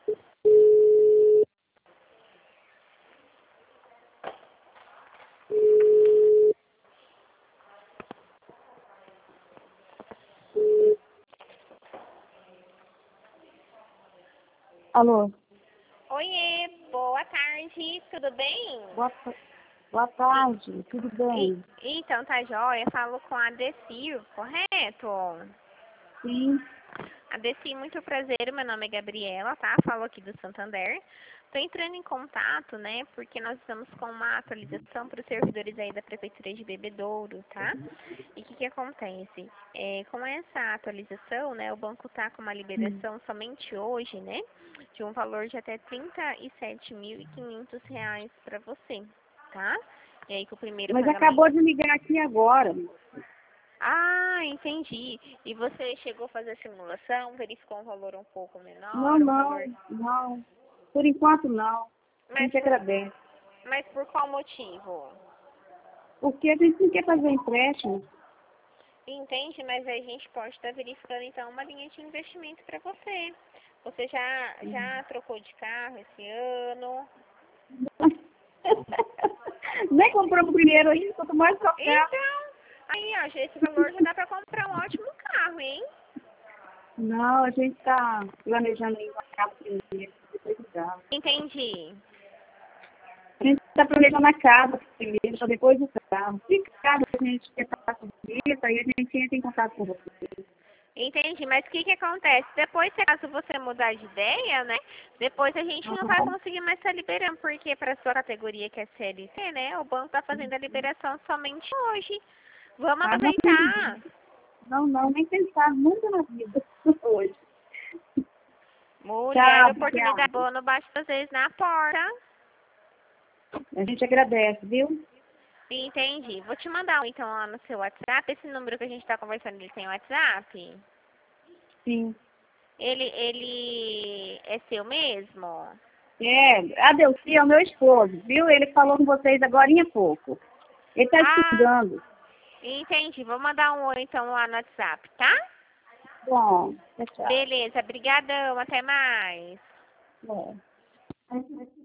Alô? Oiê, boa tarde, tudo bem? Boa tarde, tudo bem? Então, tá jóia, falo com a Deci, correto? Sim. A Deci, muito prazer, meu nome é Gabriela, tá? Falo aqui do Santander. Tô entrando em contato, né, porque nós estamos com uma atualização para os servidores aí da Prefeitura de Bebedouro, tá? E o que acontece? Com essa atualização, né, o banco tá com uma liberação somente hoje, né, de um valor de até R$ 37.500 para você, tá? E aí que o primeiro Mas pagamento... acabou de ligar aqui agora. Ah, entendi. E você chegou a fazer a simulação, verificou um valor um pouco Não, menor, um valor... não, não. Por enquanto, não. A Mas gente por, agradece. mas por qual motivo? Porque a gente não quer fazer empréstimo. Entende? Mas a gente pode estar verificando então uma linha de investimento para você. Você já trocou de carro esse ano? Nem compramos primeiro ainda, quanto mais trocar. Então, aí ó, esse valor já dá para comprar um ótimo carro, hein? Não, a gente está planejando ir para casa primeiro, depois do carro. Entendi. A gente está planejando a casa primeiro, só depois do carro. Se caso a gente quer estar com isso, aí a gente entra em contato com você. Entendi, mas o que acontece? Depois, se caso você mudar de ideia, né? Depois a gente não vai Aham. conseguir mais estar liberando, porque para sua categoria que é CLT, né? O banco está fazendo a liberação somente hoje. Vamos Ah, não, aproveitar. não, nem pensar nunca na vida hoje. Mulher, Tchau, oportunidade obrigada. boa não bate às vezes na porta. A gente agradece, viu? Entendi. Vou te mandar então lá no seu WhatsApp. Esse número que a gente está conversando, ele tem WhatsApp? Sim. Ele é seu mesmo? É, Adelci é o meu esposo, viu? Ele falou com vocês agora há pouco. Ele está Ah, estudando. entendi. Vou mandar um oi então lá no WhatsApp, tá? Bom, tchau. Beleza, brigadão, até mais. É.